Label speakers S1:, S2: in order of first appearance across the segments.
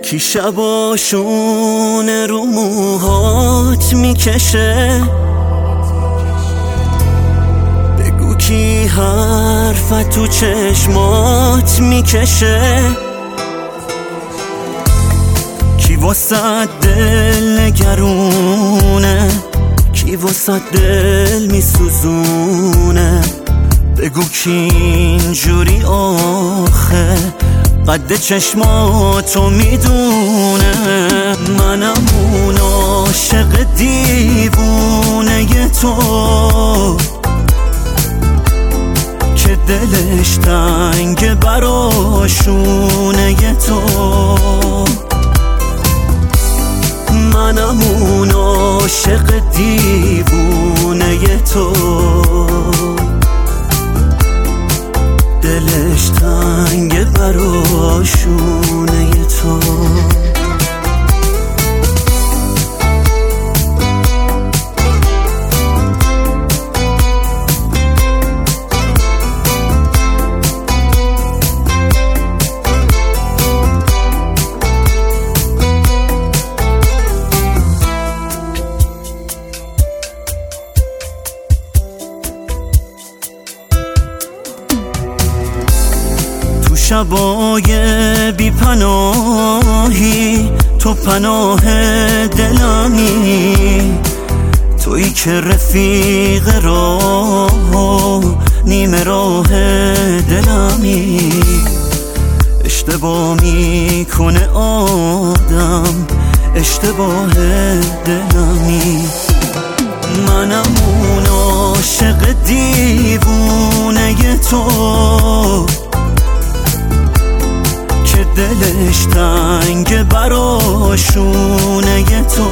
S1: کی شباشون رو موهات میکشه؟ بگو کی حرفت تو چشمات میکشه؟ کی واسه دل نگرونه؟ کی واسه دل میسوزونه؟ بگو کی اینجوری آخه قد چشماتو میدونه؟ منم اون عاشق دیوونه تو که دلش تنگ براشونه تو. منم اون عاشق دیوونه تو دلش تنگ براشونه تو. شبای بی پناهی تو پناه دلمی، تویی که رفیق راه نیمه راه دلمی. اشتباه میکنه آدم، اشتباه دلمی. منم اون عاشق دیوونه تو دلش تنگ براشونه تو.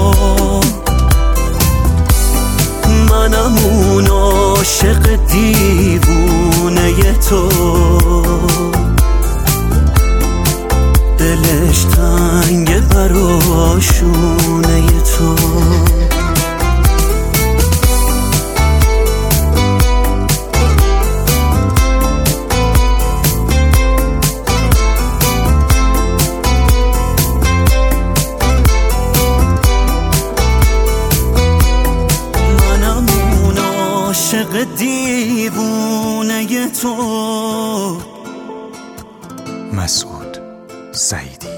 S1: منم اون عاشق دیوونه تو دلش تنگ براشونه تو. عاشق دیوونه تو.
S2: مسعود سعیدی.